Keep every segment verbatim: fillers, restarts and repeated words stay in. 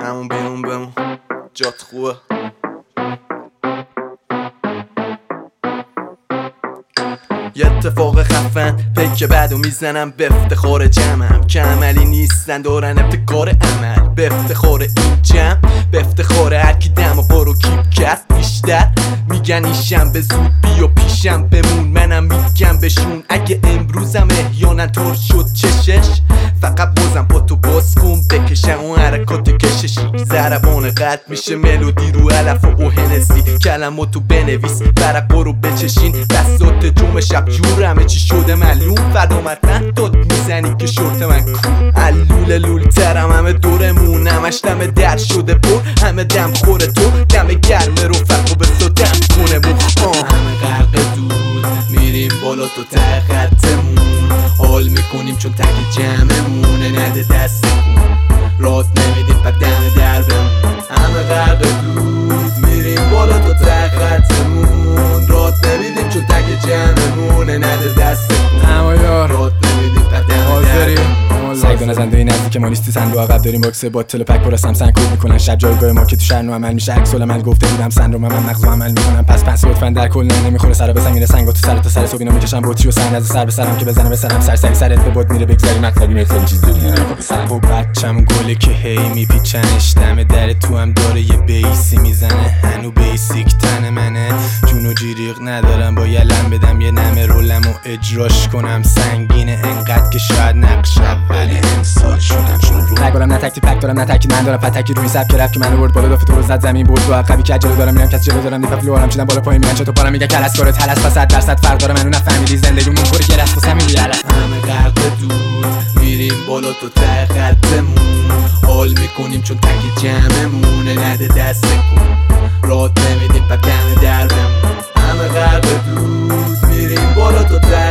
همون بیرون بمون، جات خوبه. یه اتفاق خفن پیک بعدو میزنم به افتخار جمعم که عملی نیستن دارن ابتکار عمل. به افتخار این جمع، به افتخار هرکی دم و برو کیپ کرد بیشتر. میگن ایشم به زود بیا پیشم بمون، منم میگم بشون اگه امروزم احیانا طور شد چشش. فقط بازم با تو باز کن بکشم اون حرکات کششی. ضربان قد میشه ملودی رو علف و هنسی. کلماتو بنویس برق برو بچشین. بساط جمع شب جور همه چی شده معلوم. فردا متن داد میزنی که شورت من کن. علول لول ترم همه دورمون، همش دم در شده پر. همه دم خوره تو دم گرمه رو فرقو به تو دم کنه بو. همه غرق دور میریم بالا تو ته خطمون. حال میکنیم چون تک جمعمونه. نده دست کن رات نمیدیم پا دم در بمون. همه غرق دور میریم بالا تو ته خطمون. رات نمیدیم چون تک جمعمونه. نده دست کن اما یار رات نمیدیم پا دم در بمون. سعی کن نزنده این نزدیک ما نیستی صندوق عقب داریم باکس باطل و پک برستم سنگ کود میکنن. شب جایگاه ما که تو شهر عمل میشه عکس العمل گفته بودم سندروم من مغزو عمل میکنم. پس پس لطفا در کل نمیخوره سر به زمین سنگا تو سر تا سر صبح اینا میکشم بطری و سنگ از سر به سرم که بزنم به سرم سرسری سرت به بود میره بگذری مطلبی مثلا چیز دیگه و بچم گله که هی میپیچنش دم در تو هم داره یه بیسی میزنه. هنو بیسیک تن منه جون و جیریق ندارم با یلم بدم یه نمه رولم و اجراش کنم. سنگینه انقدر که شاید نقش اولی انسان شدم چون رو نگارم نه تکتی پک دارم نه تکی من دارم پتکی روی سب که رفت که منو برد بالا دافت رو زد زمین بود. با عقبی که عجله دارم میرم کسی جلو دارم دیپا فلورم چیدم بالا پایین میرن چطور پارم میگه کلاس کارت هلس و صد درصد فرق داره منو نفهمیدی زندگیمون پر گرست واسه همین یلس. همه غرق دور میریم بالا تو ته خطمون. حال میکنیم چون تک جمعمونه. نده دست کن رات نمیدیم پا دم در بمون. همه غرق دور میریم بالا تو ته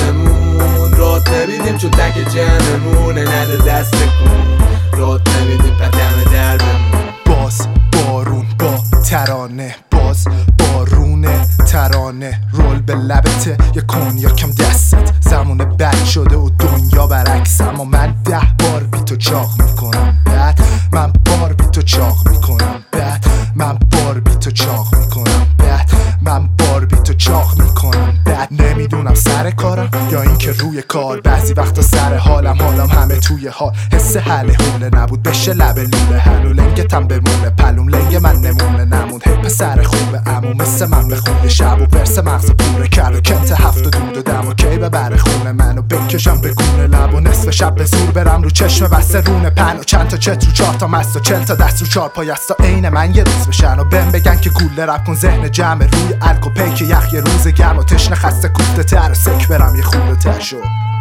خطمون. رات نمیدیم چون تک جمعمونه. نده دست کن رات نمیدیم پا دم در بمون. باز بارون با ترانه، باز بارونه ترانه. رول به لبته یه کنیاکم دستت. زمان بد شده و دنیا برعکس، اما من ده بار بی تو چاق میکنم بعد. من بار بی تو چاق میکنم بعد. من بار بی تو چاق میکنم بعد. من بار بی تو چاق میکنم بعد. نمیدونم سر کارم یا اینکه روی کار. بعضی وقتا سر حالم حالم همه توی حال. حس حل حوله نبود بشه لب لوله. هنو لنگتم بمونه پلوم لنگ من نمونه نمون. هی پسر خوبه امو مثل من بخونه. شب و پرس مغز پوره کرد و کنت هفت و دود و دم و کی ببره خونه منو بکشم بگونه لب و نصف شب به زور برم رو چشم بسته رونه پن و چند تا چت رو چهار تا مست و چل تا دست رو چهار پای استا عین من یه روز بشن و بهم بگن که گوله رپ کن ذهن جمع روی الک و پیک یخ یه روز گرم و تشنه خسته کوفته تر و سک برم یه خورده تشو.